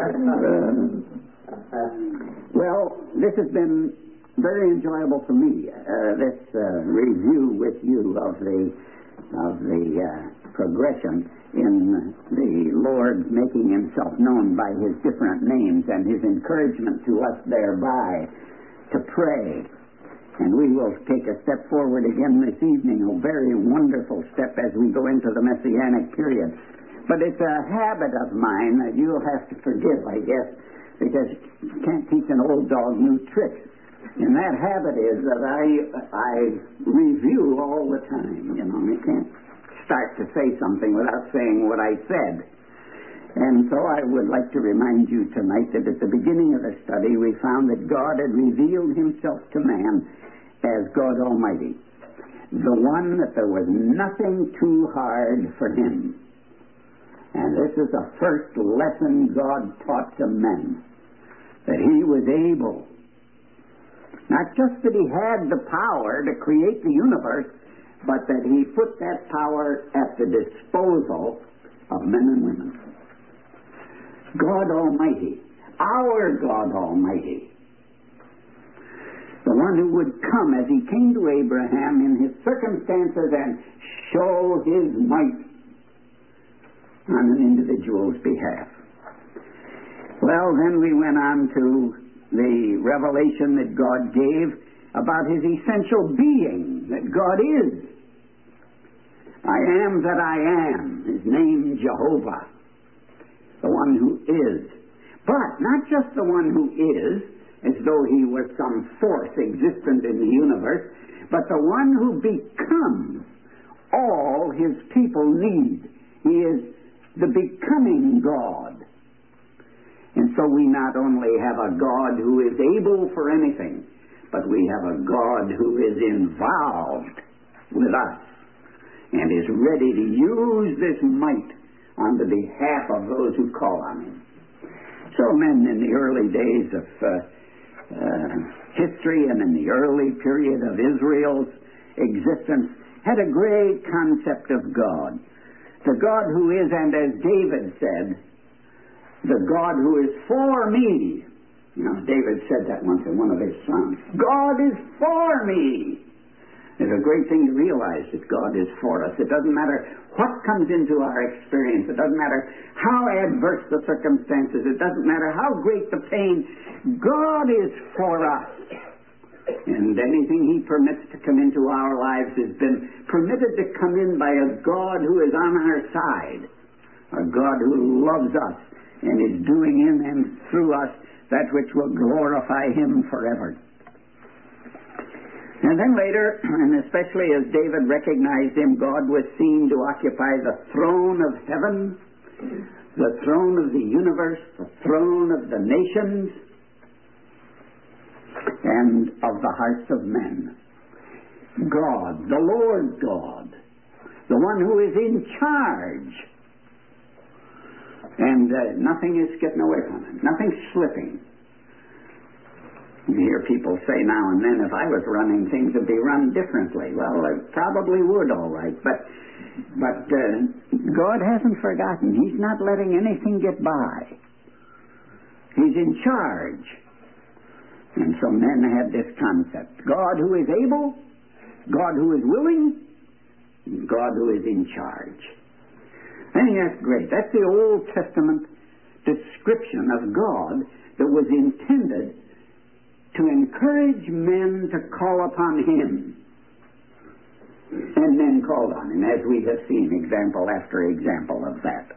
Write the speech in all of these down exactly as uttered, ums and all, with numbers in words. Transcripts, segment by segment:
well, this has been very enjoyable for me, uh, this uh, review with you of the of the uh, progression in the Lord making himself known by his different names and his encouragement to us thereby to pray. And we will take a step forward again this evening, a very wonderful step as we go into the Messianic period. But it's a habit of mine that you'll have to forgive, I guess, because you can't teach an old dog new tricks. And that habit is that I I review all the time. You know, you can't start to say something without saying what I said. And so I would like to remind you tonight that at the beginning of the study we found that God had revealed himself to man as God Almighty, the one that there was nothing too hard for him. And this is the first lesson God taught to men, that he was able, not just that he had the power to create the universe, but that he put that power at the disposal of men and women. God Almighty, our God Almighty, the one who would come as he came to Abraham in his circumstances and show his might on an individual's behalf. Well, then we went on to the revelation that God gave about his essential being, that God is. I am that I am, his name Jehovah, the one who is. But not just the one who is, as though he was some force existent in the universe, but the one who becomes all his people need. He is the becoming God. And so we not only have a God who is able for anything, but we have a God who is involved with us and is ready to use this might on the behalf of those who call on him. So men in the early days of uh, uh, history and in the early period of Israel's existence had a great concept of God. The God who is, and as David said, the God who is for me. You know, David said that once in one of his songs. God is for me. It's a great thing to realize that God is for us. It doesn't matter what comes into our experience. It doesn't matter how adverse the circumstances. It doesn't matter how great the pain. God is for us. And anything he permits to come into our lives has been permitted to come in by a God who is on our side. A God who loves us and is doing in and through us that which will glorify him forever. And then later, and especially as David recognized him, God was seen to occupy the throne of heaven, the throne of the universe, the throne of the nations, and of the hearts of men. God, the Lord God, the one who is in charge. And uh, nothing is getting away from him, nothing's slipping. You hear people say now and then, if I was running, things would be run differently. Well, it probably would, all right. But but uh, God hasn't forgotten. He's not letting anything get by. He's in charge. And so men had this concept. God who is able, God who is willing, God who is in charge. I think that's great. That's the Old Testament description of God that was intended to encourage men to call upon him. And men called on him, as we have seen example after example of that.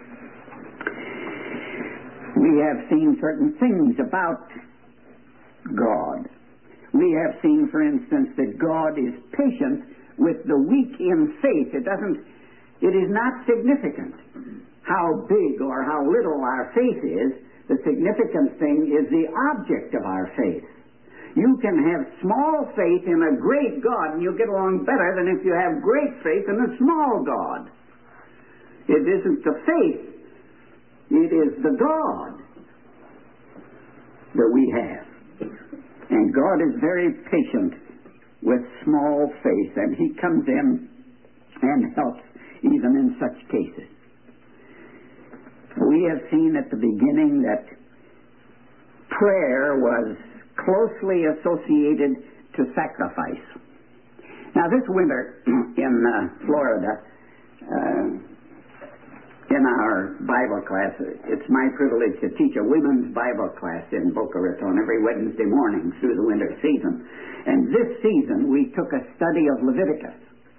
We have seen certain things about God. We have seen, for instance, that God is patient with the weak in faith. It doesn't, it is not significant how big or how little our faith is. The significant thing is the object of our faith. You can have small faith in a great God and you'll get along better than if you have great faith in a small God. It isn't the faith, it is the God that we have. And God is very patient with small faith, and he comes in and helps even in such cases. we have seen at the beginning that prayer was closely associated to sacrifice. Now, this winter in uh, Florida, uh, in our Bible class, it's my privilege to teach a women's Bible class in Boca Raton every Wednesday morning through the winter season. And this season, we took a study of Leviticus.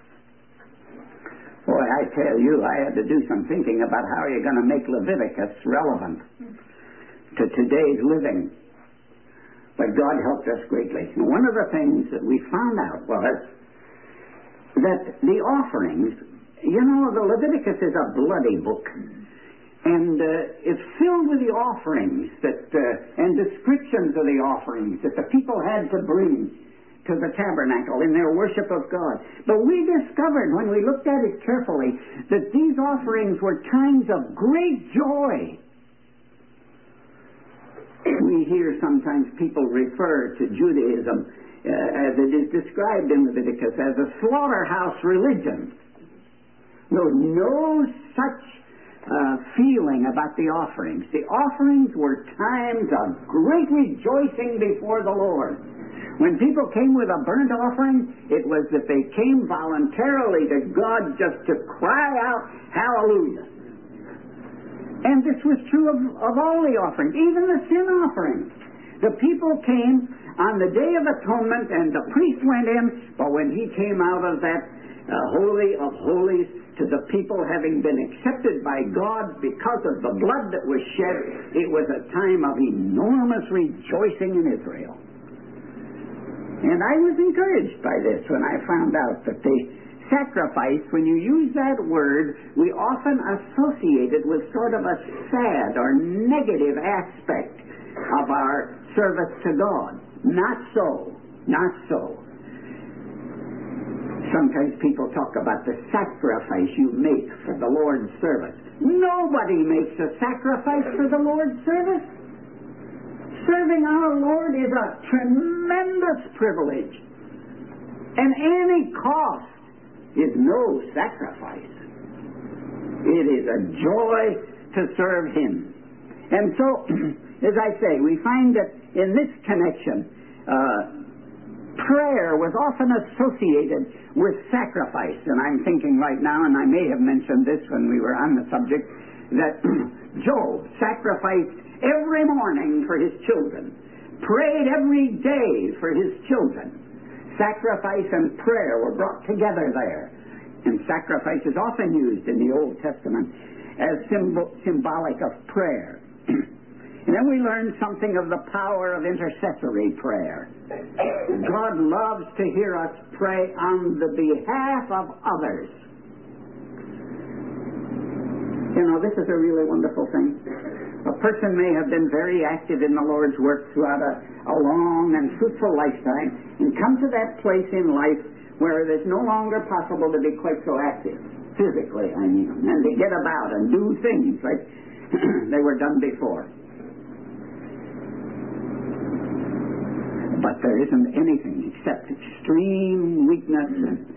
Boy, I tell you, I had to do some thinking about how you're going to make Leviticus relevant to today's living. But God helped us greatly. And one of the things that we found out was that the offerings, you know, the Leviticus is a bloody book. And uh, it's filled with the offerings that uh, and descriptions of the offerings that the people had to bring to the tabernacle in their worship of God. But we discovered when we looked at it carefully that these offerings were times of great joy. We hear sometimes people refer to Judaism uh, as it is described in Leviticus as a slaughterhouse religion. No, no such uh, feeling about the offerings. The offerings were times of great rejoicing before the Lord. When people came with a burnt offering, it was that they came voluntarily to God just to cry out, hallelujah. And this was true of, of all the offerings, even the sin offerings. The people came on the Day of Atonement, and the priest went in, but when he came out of that uh, Holy of Holies to the people having been accepted by God because of the blood that was shed, it was a time of enormous rejoicing in Israel. And I was encouraged by this when I found out that the sacrifice, when you use that word, we often associate it with sort of a sad or negative aspect of our service to God. Not so. Not so. Sometimes people talk about the sacrifice you make for the Lord's service. Nobody makes a sacrifice for the Lord's service. Serving our Lord is a tremendous privilege. And any cost is no sacrifice. It is a joy to serve Him. And so, as I say, we find that in this connection, uh, prayer was often associated with sacrifice. And I'm thinking right now, and I may have mentioned this when we were on the subject, that Job sacrificed every morning for his children, prayed every day for his children. Sacrifice and prayer were brought together there. And sacrifice is often used in the Old Testament as symbol, symbolic of prayer. And then we learned something of the power of intercessory prayer. God loves to hear us pray on the behalf of others. You know, this is a really wonderful thing. A person may have been very active in the Lord's work throughout a, a long and fruitful lifetime and come to that place in life where it is no longer possible to be quite so active, physically, I mean, and to get about and do things like they were done before. But there isn't anything except extreme weakness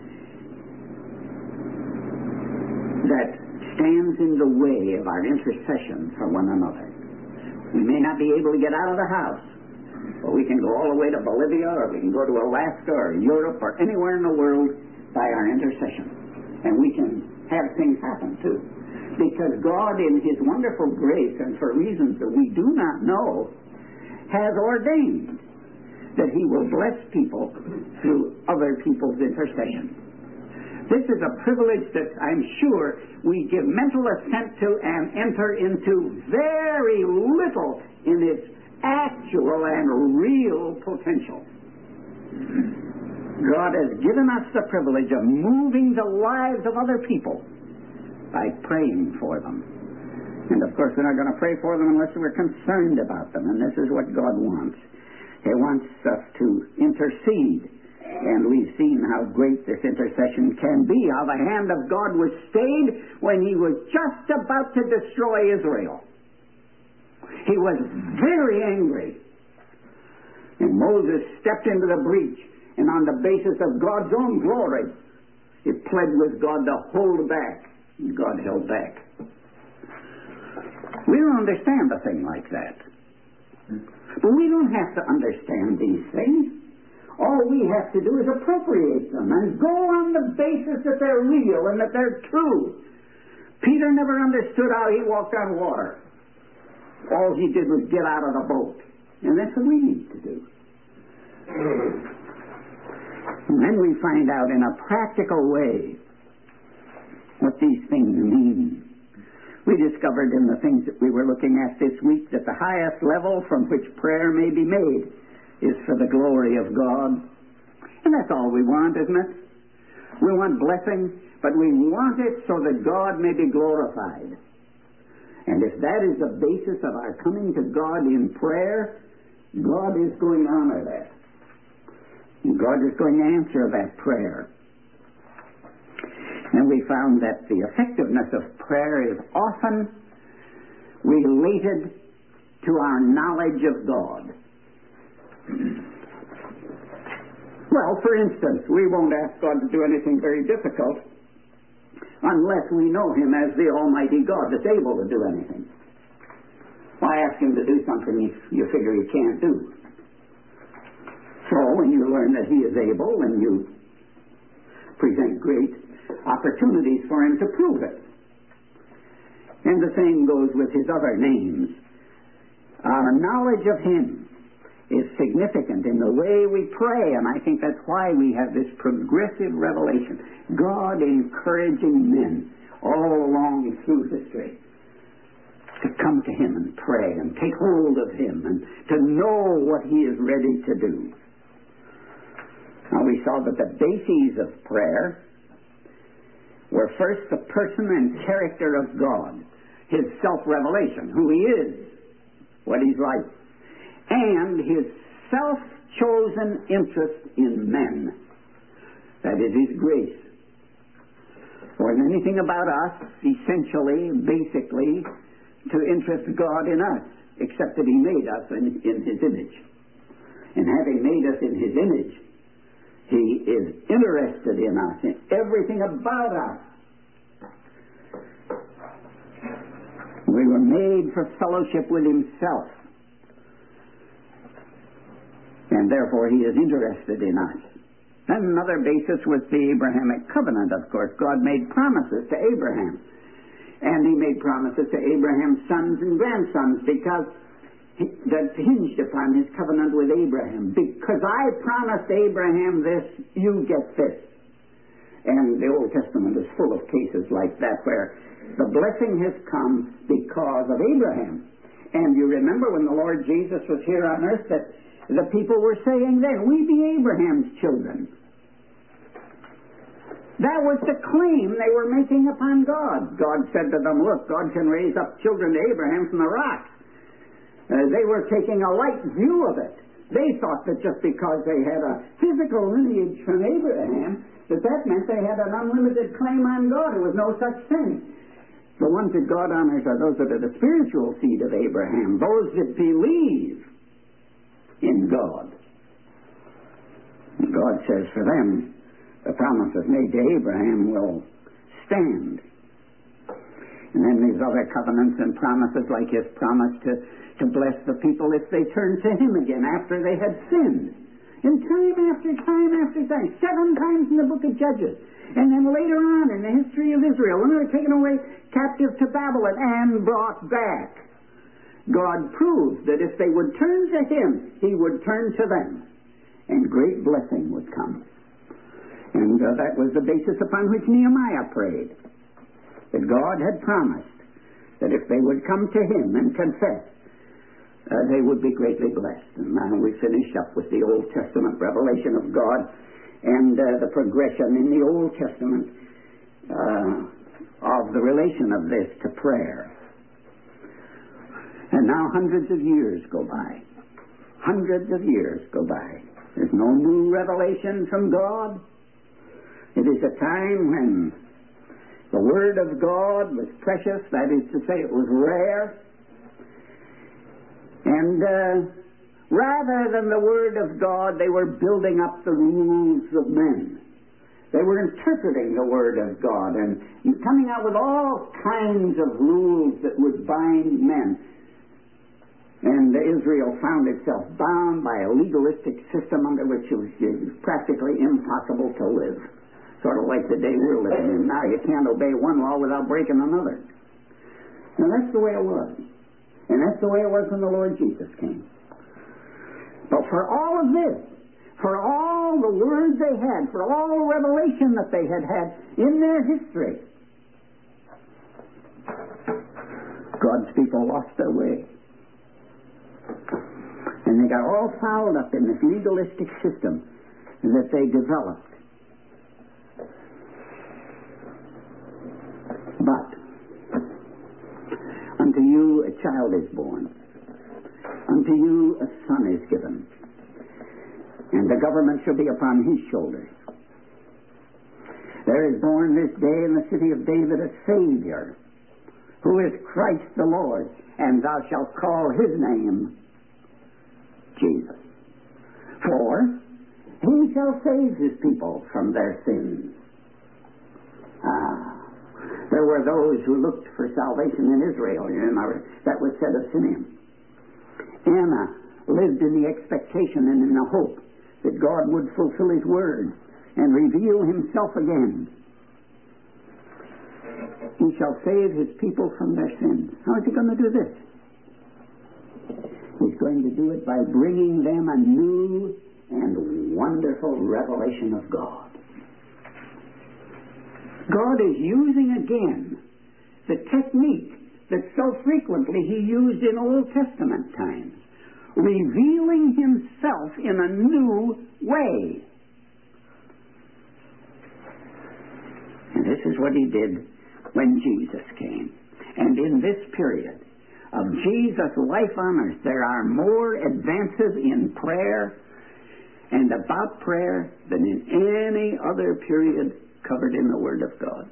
that stands in the way of our intercession for one another. We may not be able to get out of the house, but we can go all the way to Bolivia, or we can go to Alaska or Europe or anywhere in the world by our intercession. And we can have things happen too. Because God, in His wonderful grace and for reasons that we do not know, has ordained that He will bless people through other people's intercession. This is a privilege that I'm sure we give mental assent to and enter into very little in its actual and real potential. God has given us the privilege of moving the lives of other people by praying for them. And of course, we're not going to pray for them unless we're concerned about them, and this is what God wants. He wants us to intercede. And we've seen how great this intercession can be, how the hand of God was stayed when He was just about to destroy Israel. He was very angry. And Moses stepped into the breach, and on the basis of God's own glory, he pled with God to hold back. And God held back. We don't understand a thing like that. But we don't have to understand these things. All we have to do is appropriate them and go on the basis that they're real and that they're true. Peter never understood how he walked on water. All he did was get out of the boat. And that's what we need to do. And then we find out in a practical way what these things mean. We discovered in the things that we were looking at this week that the highest level from which prayer may be made is for the glory of God. And that's all we want, isn't it? We want blessing, but we want it so that God may be glorified. And if that is the basis of our coming to God in prayer, God is going to honor that. And God is going to answer that prayer. And we found that the effectiveness of prayer is often related to our knowledge of God. Well, for instance, we won't ask God to do anything very difficult unless we know Him as the Almighty God that's able to do anything. Why ask Him to do something you, you figure He can't do? So when you learn that He is able, and you present great opportunities for Him to prove it. And the same goes with His other names. Our knowledge of Him is significant in the way we pray, and I think that's why we have this progressive revelation. God encouraging men all along through history to come to Him and pray and take hold of Him and to know what He is ready to do. Now we saw that the bases of prayer were first the person and character of God, His self-revelation, who He is, what He's like, and His self-chosen interest in men. That is His grace. More than anything about us, essentially, basically, to interest God in us, except that He made us in, in His image. And having made us in His image, He is interested in us, in everything about us. We were made for fellowship with Himself. And therefore He is interested in us. Then another basis was the Abrahamic covenant, of course. God made promises to Abraham. And He made promises to Abraham's sons and grandsons because he, that hinged upon His covenant with Abraham. Because I promised Abraham this, you get this. And the Old Testament is full of cases like that where the blessing has come because of Abraham. And you remember when the Lord Jesus was here on earth that the people were saying then, we be Abraham's children. That was the claim they were making upon God. God said to them, look, God can raise up children to Abraham from the rocks. Uh, they were taking a light view of it. They thought that just because they had a physical lineage from Abraham, that that meant they had an unlimited claim on God. There was no such thing. The ones that God honors are those that are the spiritual seed of Abraham, those that believe in God. And God says for them, the promises made to Abraham will stand. And then these other covenants and promises, like His promise to, to bless the people if they turned to Him again after they had sinned. And time after time after time, seven times in the book of Judges. And then later on in the history of Israel, when they were taken away captive to Babylon and brought back, God proved that if they would turn to Him, He would turn to them, and great blessing would come. And uh, that was the basis upon which Nehemiah prayed, that God had promised that if they would come to Him and confess, uh, they would be greatly blessed. And now we finish up with the Old Testament revelation of God and uh, the progression in the Old Testament uh, of the relation of this to prayer. And now hundreds of years go by. Hundreds of years go by. There's no new revelation from God. It is a time when the Word of God was precious, that is to say, it was rare. And uh, rather than the Word of God, they were building up the rules of men. They were interpreting the Word of God and coming out with all kinds of rules that would bind men. And Israel found itself bound by a legalistic system under which it was practically impossible to live. Sort of like the day we're living in now. You can't obey one law without breaking another. And that's the way it was. And that's the way it was when the Lord Jesus came. But for all of this, for all the words they had, for all the revelation that they had had in their history, God's people lost their way. And they got all fouled up in this legalistic system that they developed. But unto you a child is born, unto you a son is given, and the government shall be upon his shoulders. There is born this day in the city of David a Savior, who is Christ the Lord, and thou shalt call his name Jesus. For he shall save his people from their sins. Ah, there were those who looked for salvation in Israel. You remember, that was said of Simeon. Anna lived in the expectation and in the hope that God would fulfill his word and reveal himself again. He shall save his people from their sins. How is he going to do this? He's going to do it by bringing them a new and wonderful revelation of God. God is using again the technique that so frequently he used in Old Testament times, revealing himself in a new way. And this is what he did when Jesus came. And in this period of Jesus' life on earth, there are more advances in prayer and about prayer than in any other period covered in the Word of God.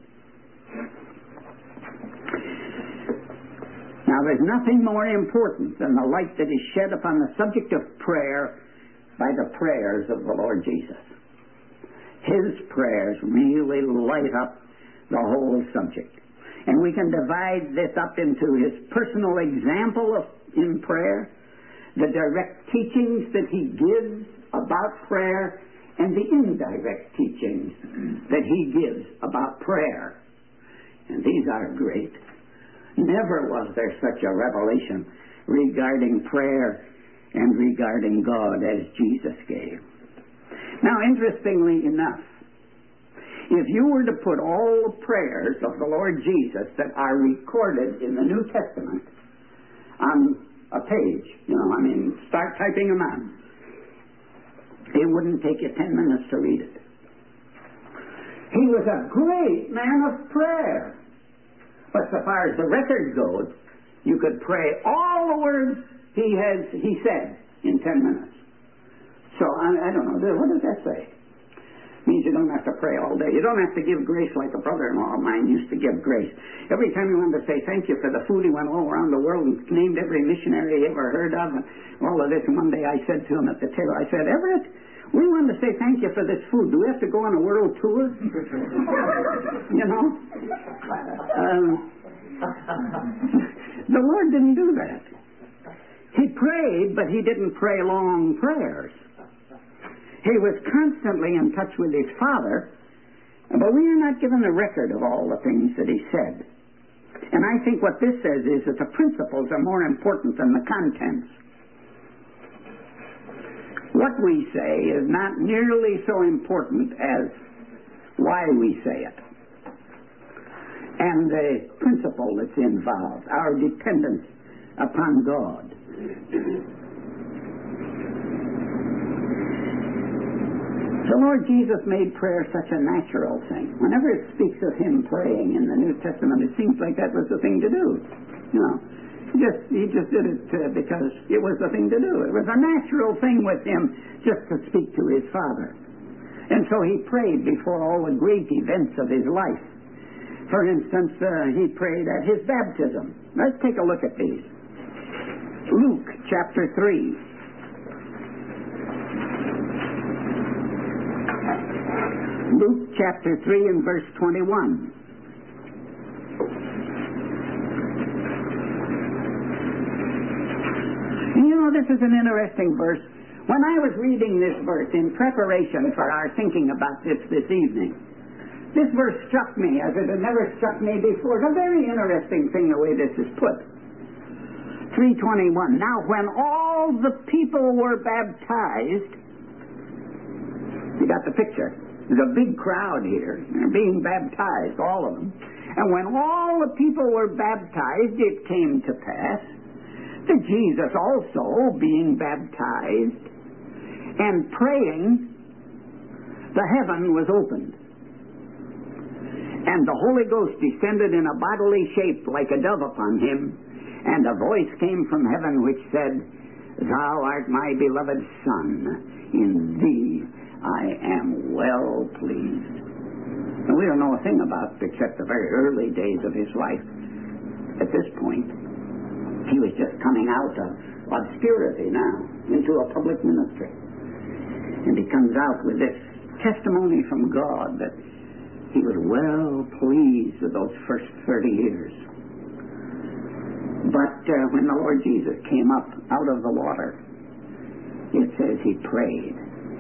Now, there's nothing more important than the light that is shed upon the subject of prayer by the prayers of the Lord Jesus. His prayers really light up the whole subject. And we can divide this up into his personal example of, in prayer, the direct teachings that he gives about prayer, and the indirect teachings that he gives about prayer. And these are great. Never was there such a revelation regarding prayer and regarding God as Jesus gave. Now, interestingly enough, if you were to put all the prayers of the Lord Jesus that are recorded in the New Testament on a page, you know, I mean, start typing them out, it wouldn't take you ten minutes to read it. He was a great man of prayer. But so far as the record goes, you could pray all the words he has he said in ten minutes. So, I, I don't know, what does that say? It means you don't have to pray all day. You don't have to give grace like a brother-in-law of mine used to give grace. Every time he wanted to say thank you for the food, he went all around the world and named every missionary he ever heard of and all of this. And one day I said to him at the table, I said, Everett, we wanted to say thank you for this food. Do we have to go on a world tour? You know? Um, the Lord didn't do that. He prayed, but he didn't pray long prayers. He was constantly in touch with his Father, but we are not given a record of all the things that he said. And I think what this says is that the principles are more important than the contents. What we say is not nearly so important as why we say it. And the principle that's involved, our dependence upon God. The Lord Jesus made prayer such a natural thing. Whenever it speaks of him praying in the New Testament, it seems like that was the thing to do. You know, he just, he just did it uh, because it was the thing to do. It was a natural thing with him just to speak to his Father. And so he prayed before all the great events of his life. For instance, uh, he prayed at his baptism. Let's take a look at these. Luke chapter three. Luke chapter three and verse twenty-one. And you know, this is an interesting verse. When I was reading this verse in preparation for our thinking about this this evening, this verse struck me as it had never struck me before. It's a very interesting thing the way this is put. three twenty-one. Now when all the people were baptized, you got the picture. There's a big crowd here. They're being baptized, all of them. And when all the people were baptized, it came to pass that Jesus also, being baptized and praying, the heaven was opened. And the Holy Ghost descended in a bodily shape like a dove upon him. And a voice came from heaven which said, Thou art my beloved Son, in thee I am well pleased. And we don't know a thing about it except the very early days of his life. At this point, he was just coming out of obscurity now into a public ministry. And he comes out with this testimony from God that he was well pleased with those first thirty years. But uh, when the Lord Jesus came up out of the water, it says he prayed.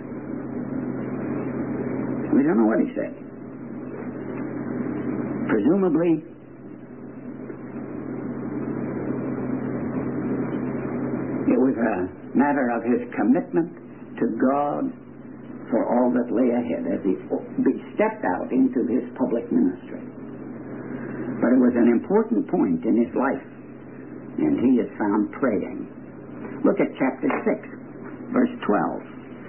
We don't know what he said. Presumably, it was a matter of his commitment to God for all that lay ahead as he stepped out into his public ministry. But it was an important point in his life, and he is found praying. Look at chapter six, verse twelve.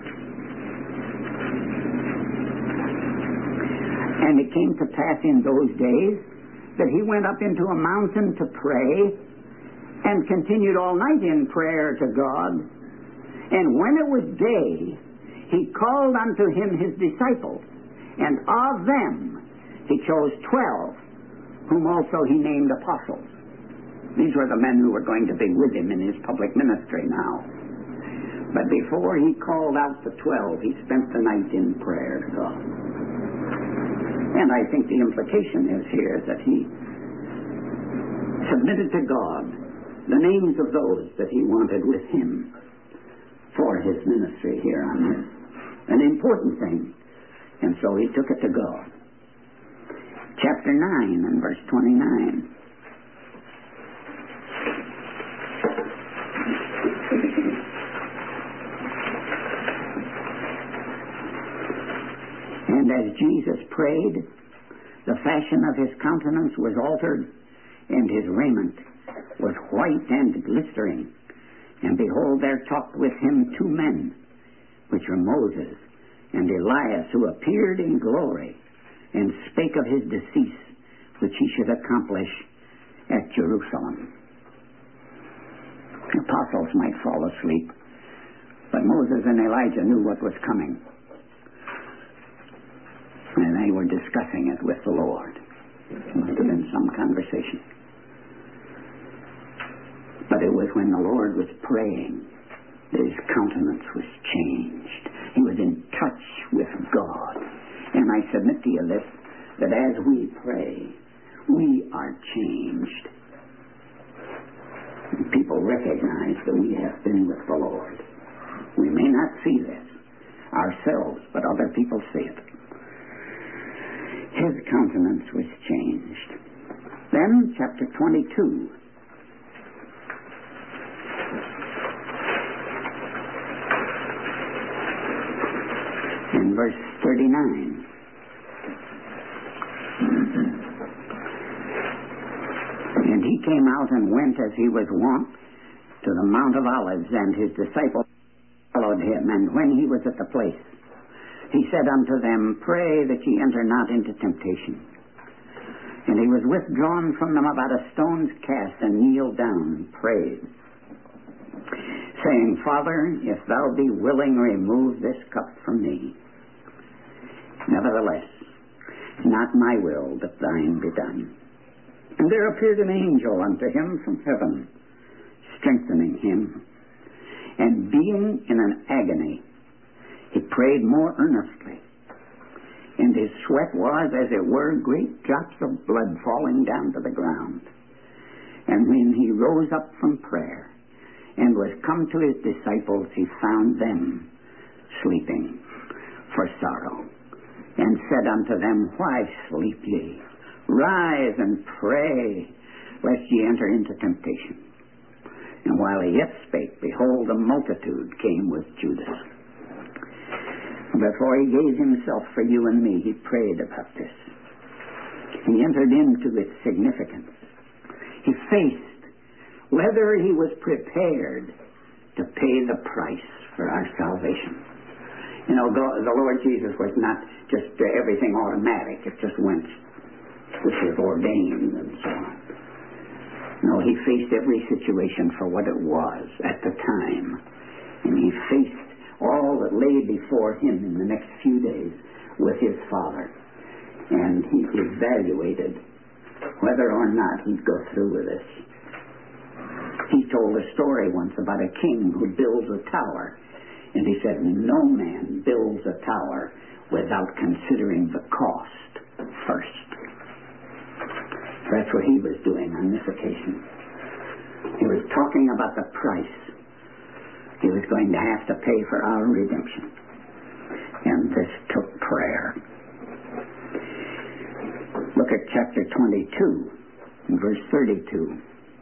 And it came to pass in those days that he went up into a mountain to pray, and continued all night in prayer to God. And when it was day, he called unto him his disciples, and of them he chose twelve, whom also he named apostles. These were the men who were going to be with him in his public ministry now. But before he called out the twelve, he spent the night in prayer to God. And I think the implication is here that he submitted to God the names of those that he wanted with him for his ministry here on earth. An important thing. And so he took it to God. Chapter nine and verse twenty-nine. And as Jesus prayed, the fashion of his countenance was altered, and his raiment was white and glistering. And behold, there talked with him two men, which were Moses and Elias, who appeared in glory, and spake of his decease, which he should accomplish at Jerusalem. The apostles might fall asleep, but Moses and Elijah knew what was coming. And they were discussing it with the Lord. It must have been some conversation. But it was when the Lord was praying that his countenance was changed. He was in touch with God. And I submit to you this, that as we pray, we are changed. And people recognize that we have been with the Lord. We may not see this ourselves, but other people see it. His countenance was changed. Then, chapter twenty-two. In verse thirty-nine. And he came out and went as he was wont to the Mount of Olives, and his disciples followed him. And when he was at the place, he said unto them, Pray that ye enter not into temptation. And he was withdrawn from them about a stone's cast, and kneeled down and prayed, saying, Father, if thou be willing, remove this cup from me. Nevertheless, not my will, but thine be done. And there appeared an angel unto him from heaven, strengthening him. And being in an agony, he prayed more earnestly. and his sweat was, as it were, great drops of blood falling down to the ground. And when he rose up from prayer and was come to his disciples, he found them sleeping for sorrow, and said unto them, Why sleep ye? Rise and pray, lest ye enter into temptation. And while he yet spake, behold, a multitude came with Judas. Before he gave himself for you and me, he prayed about this. He entered into its significance. He faced whether he was prepared to pay the price for our salvation. You know, the Lord Jesus was not just uh, everything automatic. It just went, this is ordained and so on. No, he faced every situation for what it was at the time. And he faced all that lay before him in the next few days with his Father. And he evaluated whether or not he'd go through with this. He told a story once about a king who builds a tower. And he said, no man builds a tower without considering the cost first. That's what he was doing on this occasion. He was talking about the price he was going to have to pay for our redemption. And this took prayer. Look at chapter twenty-two, verse thirty-two.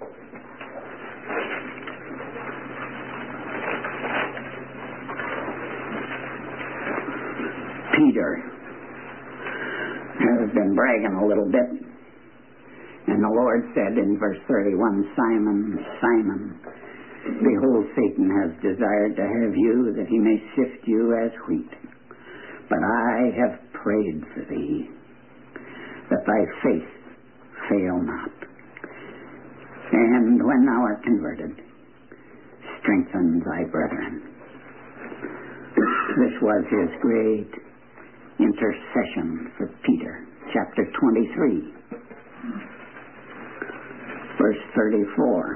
Peter has been bragging a little bit. And the Lord said in verse thirty-one, Simon, Simon, behold, Satan has desired to have you, that he may sift you as wheat. But I have prayed for thee, that thy faith fail not. And when thou art converted, strengthen thy brethren. This was his great intercession for Peter. Chapter twenty-three, verse thirty-four.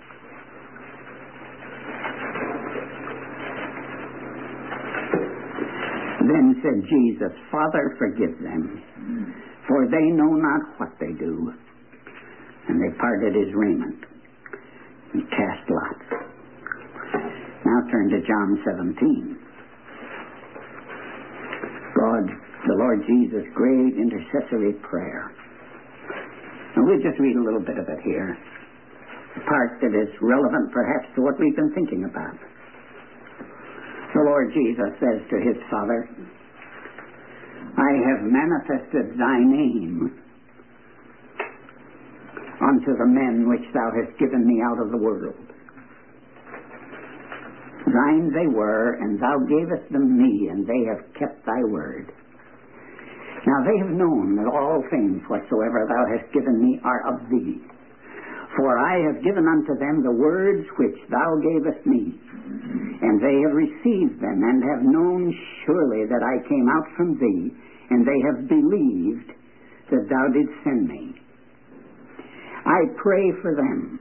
Then said Jesus, Father, forgive them, for they know not what they do. And they parted his raiment and cast lots. Now turn to John seventeen. God, the Lord Jesus' great intercessory prayer. And we'll just read a little bit of it here, a part that is relevant perhaps to what we've been thinking about. The Lord Jesus says to his Father, I have manifested thy name unto the men which thou hast given me out of the world. Thine they were, and thou gavest them me, and they have kept thy word. Now they have known that all things whatsoever thou hast given me are of thee. For I have given unto them the words which thou gavest me, and they have received them, and have known surely that I came out from thee, and they have believed that thou didst send me. I pray for them.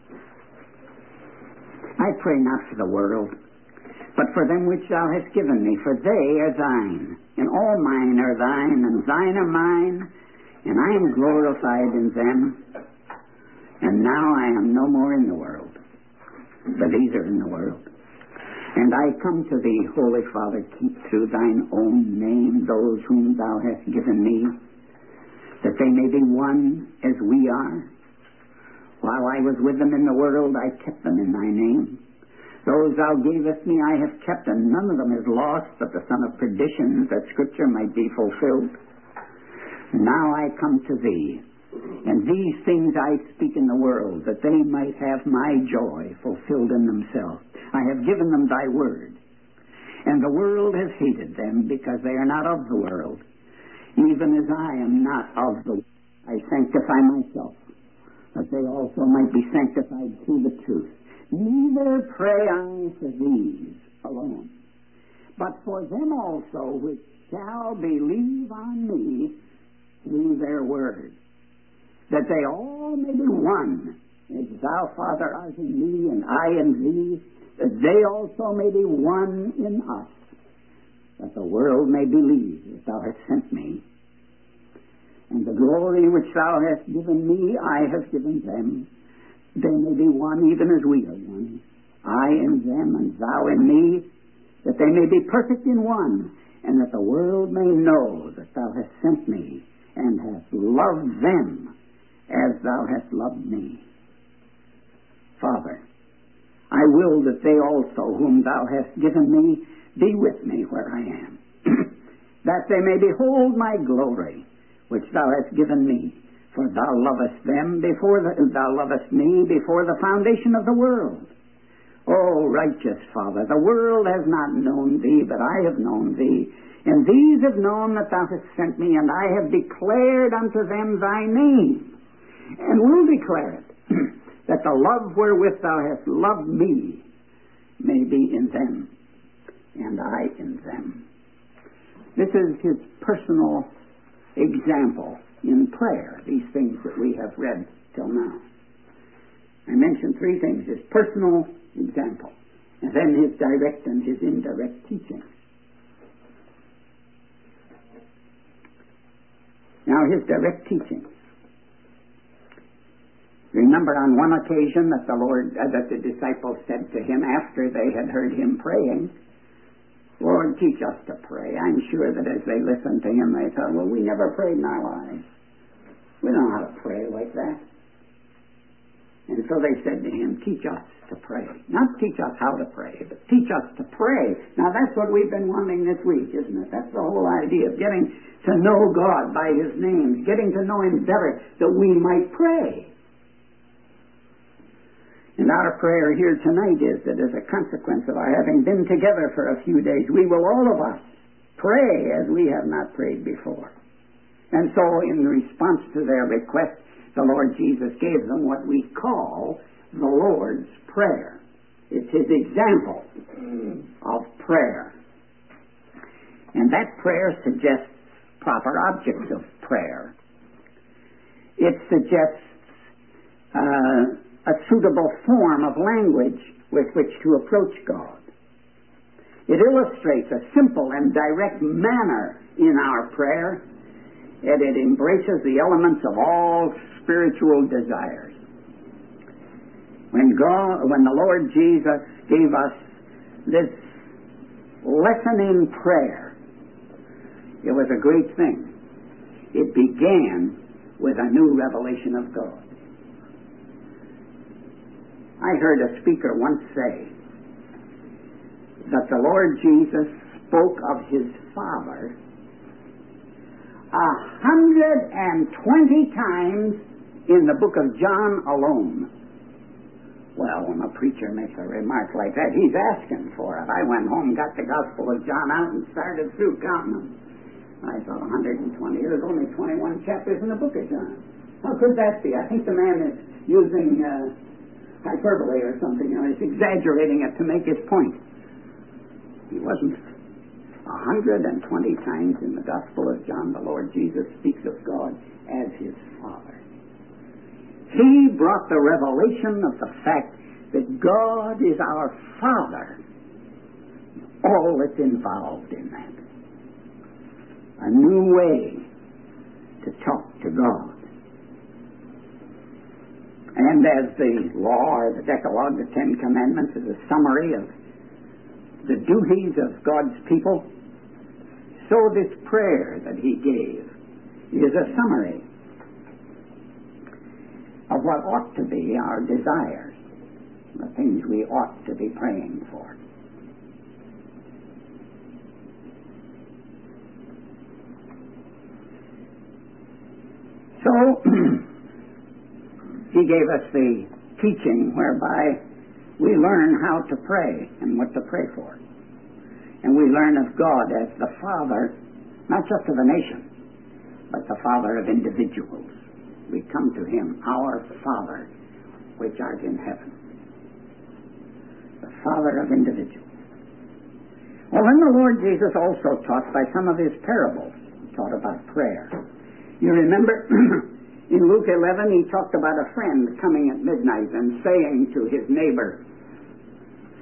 I pray not for the world, but for them which thou hast given me, for they are thine, and all mine are thine, and thine are mine, and I am glorified in them. And now I am no more in the world, but these are in the world. And I come to thee, Holy Father, keep through thine own name those whom thou hast given me, that they may be one as we are. While I was with them in the world, I kept them in thy name. Those thou gavest me I have kept, and none of them is lost, but the son of perdition, that Scripture might be fulfilled. Now I come to thee, and these things I speak in the world, that they might have my joy fulfilled in themselves. I have given them thy word, and the world has hated them, because they are not of the world, even as I am not of the world. I sanctify myself, that they also might be sanctified through the truth. Neither pray I for these alone, but for them also which shall believe on me through their word, that they all may be one, as thou, Father, art in me, and I in thee, that they also may be one in us, that the world may believe that thou hast sent me. And the glory which thou hast given me, I have given them. They may be one even as we are one. I in them and thou in me, that they may be perfect in one, and that the world may know that thou hast sent me and hast loved them as thou hast loved me. Father, I will that they also, whom thou hast given me, be with me where I am, that they may behold my glory, which thou hast given me. For thou lovest them before the, thou lovest me before the foundation of the world. O righteous Father, the world has not known thee, but I have known thee. And these have known that thou hast sent me, and I have declared unto them thy name, and will declare it, that the love wherewith thou hast loved me may be in them, and I in them. This is his personal example in prayer, these things that we have read till now. I mentioned three things: his personal example, and then his direct and his indirect teaching. Now, his direct teaching. Remember on one occasion that the Lord, uh, that the disciples said to him after they had heard him praying, Lord, teach us to pray. I'm sure that as they listened to him, they thought, well, we never prayed in our lives. We don't know how to pray like that. And so they said to him, teach us to pray. Not teach us how to pray, but teach us to pray. Now that's what we've been wanting this week, isn't it? That's the whole idea of getting to know God by his name, getting to know him better that we might pray. And our prayer here tonight is that as a consequence of our having been together for a few days, we will all of us pray as we have not prayed before. And so in response to their request, the Lord Jesus gave them what we call the Lord's Prayer. It's his example of prayer. And that prayer suggests proper objects of prayer. It suggests uh, a suitable form of language with which to approach God. It illustrates a simple and direct manner in our prayer, and it embraces the elements of all spiritual desires. When God, when the Lord Jesus gave us this lesson in prayer, it was a great thing. It began with a new revelation of God. I heard a speaker once say that the Lord Jesus spoke of his Father a hundred and twenty times in the book of John alone. Well, when a preacher makes a remark like that, he's asking for it. I went home, got the Gospel of John out, and started through counting them. I thought one hundred twenty. There's only twenty-one chapters in the book of John. How could that be? I think the man is using uh, hyperbole or something. You know, he's exaggerating it to make his point. He wasn't. one hundred twenty times in the Gospel of John, the Lord Jesus speaks of God as his Father. He brought the revelation of the fact that God is our Father. All that's involved in that. A new way to talk to God. And as the law or the Decalogue, the Ten Commandments, is a summary of the duties of God's people, so this prayer that he gave is a summary of what ought to be our desires, the things we ought to be praying for. So, he gave us the teaching whereby we learn how to pray and what to pray for. And we learn of God as the Father, not just of a nation, but the Father of individuals. We come to him, our Father, which art in heaven. The Father of individuals. Well, then the Lord Jesus also taught by some of his parables, taught about prayer. You remember in Luke eleven, he talked about a friend coming at midnight and saying to his neighbor,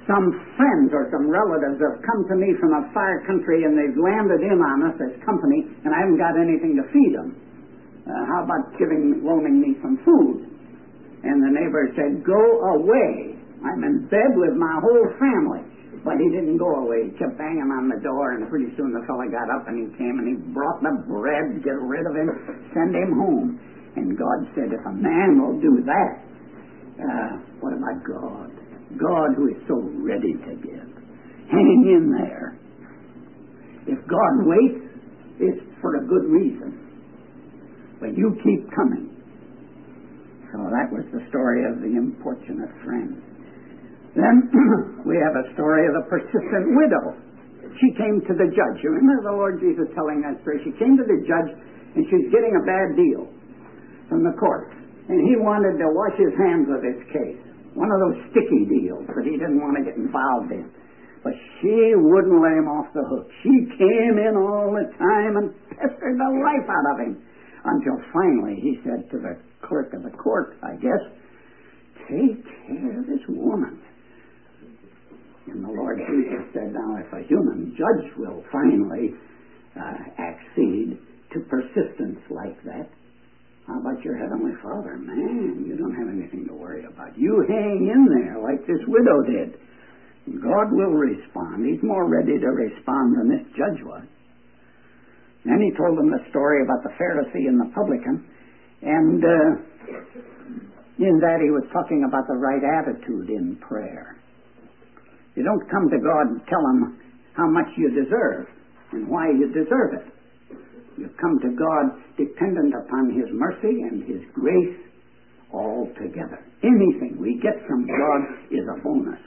some friends or some relatives have come to me from a far country and they've landed in on us as company and I haven't got anything to feed them. Uh, how about giving, loaning me some food? And the neighbor said, go away. I'm in bed with my whole family. But he didn't go away. He kept banging on the door, and pretty soon the fellow got up and he came and he brought the bread, get rid of him, send him home. And God said, if a man will do that, uh, what about God? God who is so ready to give. Hang in there. If God waits, it's for a good reason. But you keep coming. So that was the story of the importunate friend. Then we have a story of the persistent widow. She came to the judge. You remember the Lord Jesus telling that story? She came to the judge and she's getting a bad deal from the court. And he wanted to wash his hands of his case. One of those sticky deals that he didn't want to get involved in. But she wouldn't let him off the hook. She came in all the time and pestered the life out of him. Until finally he said to the clerk of the court, I guess, take care of this woman. And the Lord Jesus said, now if a human judge will finally uh, accede to persistence like that, how about your Heavenly Father? Man, you don't have anything to worry about. You hang in there like this widow did. God will respond. He's more ready to respond than this judge was. Then he told them the story about the Pharisee and the publican, and uh, in that he was talking about the right attitude in prayer. You don't come to God and tell Him how much you deserve and why you deserve it. You come to God dependent upon His mercy and His grace altogether. Anything we get from God is a bonus.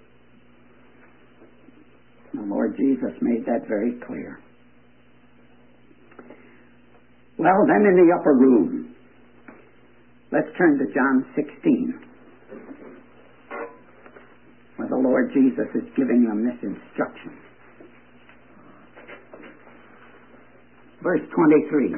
The Lord Jesus made that very clear. Well, then in the upper room, let's turn to John sixteen, where the Lord Jesus is giving them this instruction. Verse twenty-three.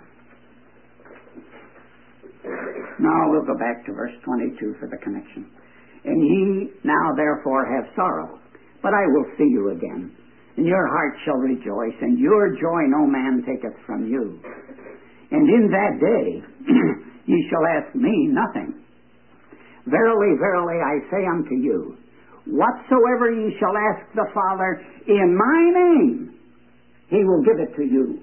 Now we'll go back to verse twenty-two for the connection. And ye now therefore have sorrow, but I will see you again, and your heart shall rejoice, and your joy no man taketh from you. And in that day ye shall ask me nothing. Verily, verily, I say unto you, whatsoever ye shall ask the Father in my name, He will give it to you.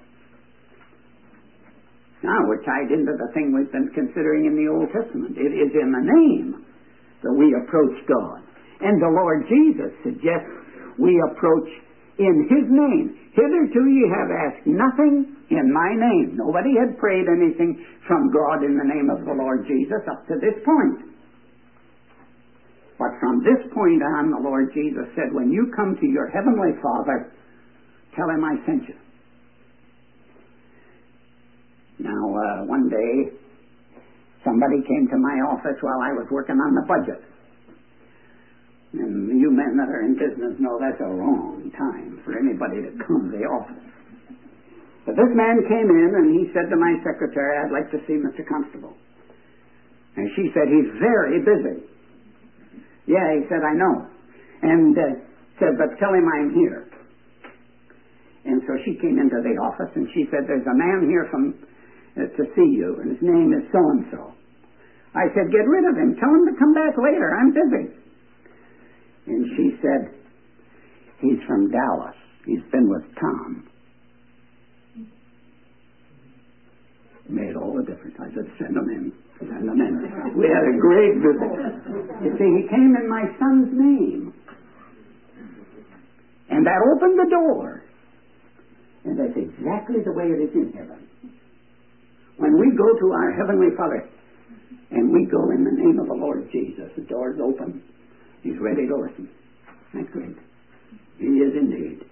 Now we're tied into the thing we've been considering in the Old Testament. It is in the name that we approach God. And the Lord Jesus suggests we approach in His name. Hitherto ye have asked nothing in my name. Nobody had prayed anything from God in the name of the Lord Jesus up to this point. But from this point on, the Lord Jesus said, when you come to your Heavenly Father, tell Him I sent you. Now, uh, one day, somebody came to my office while I was working on the budget. And you men that are in business know that's a wrong time for anybody to come to the office. But this man came in and he said to my secretary, I'd like to see Mister Constable. And she said, he's very busy. Yeah, he said, I know. And uh, said, but tell him I'm here. And so she came into the office and she said, there's a man here from uh, to see you, and his name is so-and-so. I said, get rid of him. Tell him to come back later. I'm busy. And she said, he's from Dallas. He's been with Tom. Made all the difference. I said, send him in. Send him in. We had a great visit. You see, he came in my son's name. And that opened the door. And that's exactly the way it is in heaven. When we go to our Heavenly Father, and we go in the name of the Lord Jesus, the door's open. He's ready to listen. That's great. He is indeed.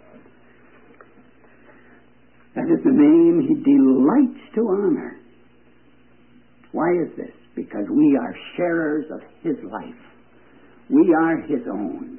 That is the name He delights to honor. Why is this? Because we are sharers of His life. We are His own.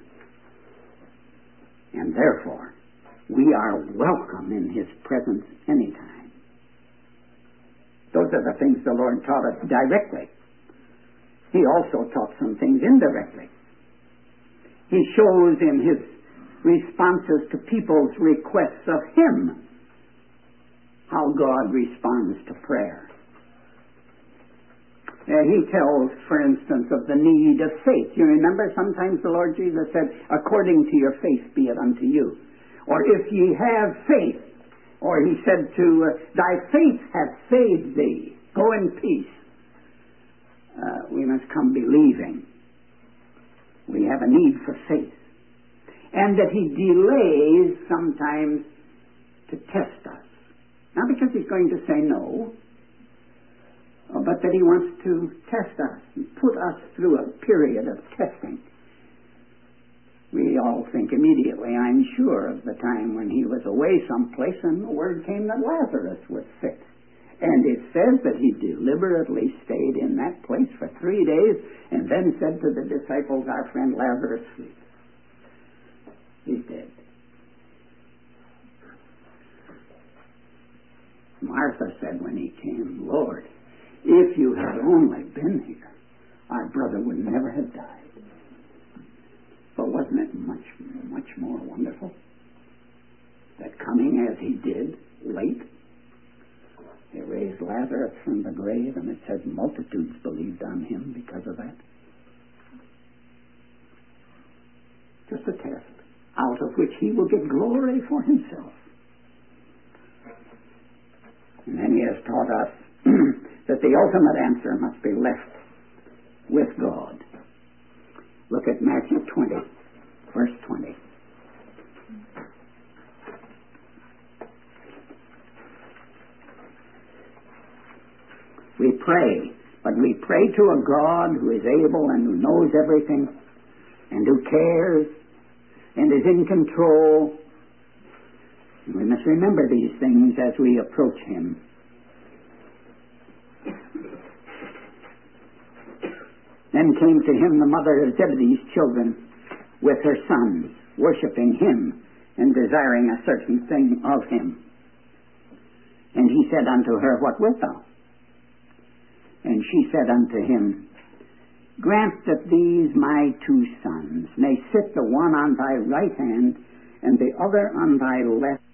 And therefore, we are welcome in His presence anytime. Those are the things the Lord taught us directly. He also taught some things indirectly. He shows in his responses to people's requests of him how God responds to prayer. Uh, he tells, for instance, of the need of faith. You remember sometimes the Lord Jesus said, according to your faith be it unto you. Or if ye have faith. Or he said to, uh, thy faith hath saved thee. Go in peace. Uh, we must come believing. We have a need for faith. And that he delays sometimes to test us. Not because he's going to say no, but that he wants to test us and put us through a period of testing. We all think immediately, I'm sure, of the time when he was away someplace and the word came that Lazarus was sick. And it says that he deliberately stayed in that place for three days and then said to the disciples, our friend Lazarus sleeps. He's dead. Martha said when he came, Lord, if you had only been here, our brother would never have died. But wasn't it much, much more wonderful that coming as he did, late, he raised Lazarus from the grave, and it said multitudes believed on him because of that. Just a test, out of which he will get glory for himself. And then he has taught us that the ultimate answer must be left with God. Look at Matthew twenty, verse twenty. We pray, but we pray to a God who is able and who knows everything and who cares and is in control. We must remember these things as we approach him. Then came to him the mother of Zebedee's children with her sons, worshiping him and desiring a certain thing of him. And he said unto her, what wilt thou? And she said unto him, grant that these my two sons may sit the one on thy right hand and the other on thy left,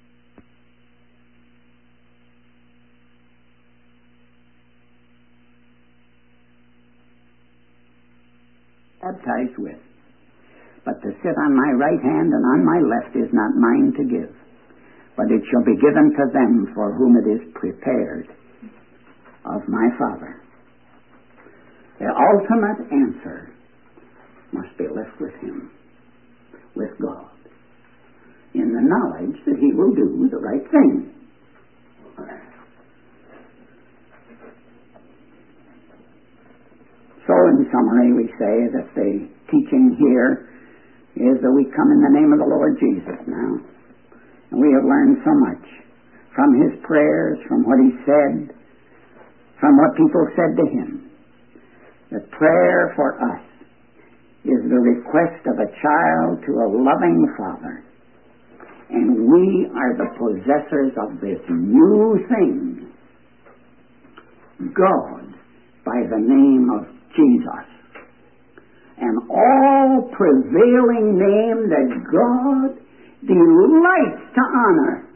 baptized with. But to sit on my right hand and on my left is not mine to give, but it shall be given to them for whom it is prepared of my Father. The ultimate answer must be left with him, with God, in the knowledge that he will do the right thing. So in summary, we say that the teaching here is that we come in the name of the Lord Jesus now. And we have learned so much from his prayers, from what he said, from what people said to him. That prayer for us is the request of a child to a loving Father. And we are the possessors of this new thing, God, by the name of Jesus. An all-prevailing name that God delights to honor.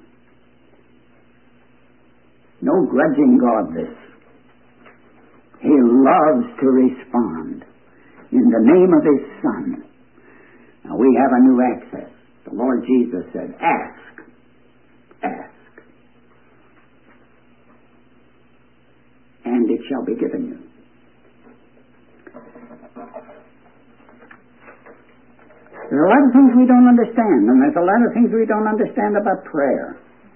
No grudging God this. He loves to respond in the name of his Son. Now we have a new access. The Lord Jesus said, ask, ask, and it shall be given you. There's a lot of things we don't understand, and there's a lot of things we don't understand about prayer.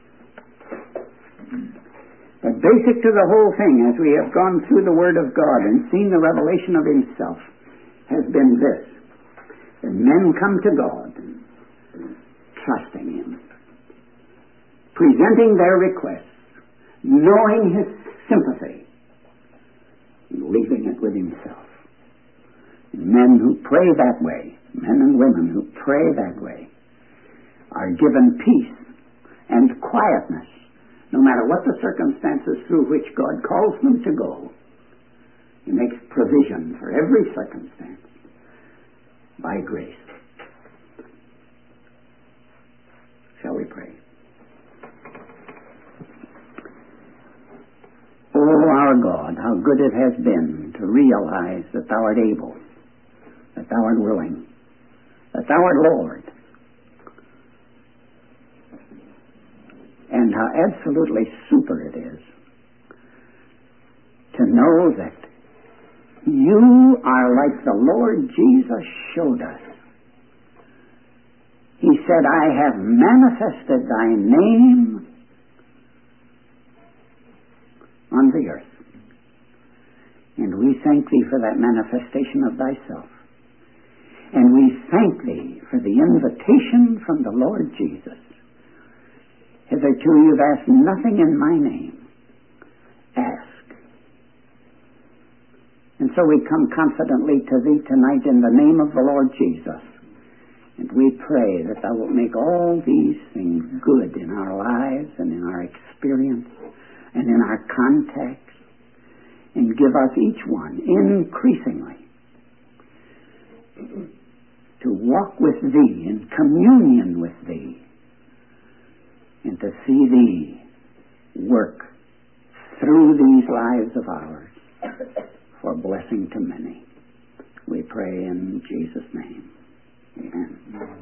But basic to the whole thing, as we have gone through the Word of God and seen the revelation of himself, has been this: that men come to God trusting him, presenting their requests, knowing his sympathy, and leaving it with himself. And men who pray that way, men and women who pray that way, are given peace and quietness, no matter what the circumstances through which God calls them to go. He makes provision for every circumstance by grace. good it has been to realize that thou art able, that thou art willing, that thou art Lord, and how absolutely super it is to know that you are like the Lord Jesus showed us. He said, I have manifested thy name on the earth. And we thank thee for that manifestation of thyself. And we thank thee for the invitation from the Lord Jesus. Hitherto you've asked nothing in my name. Ask. And so we come confidently to thee tonight in the name of the Lord Jesus. And we pray that thou wilt make all these things good in our lives and in our experience and in our contacts, and give us each one increasingly to walk with thee in communion with thee, and to see thee work through these lives of ours for blessing to many. We pray in Jesus' name. Amen.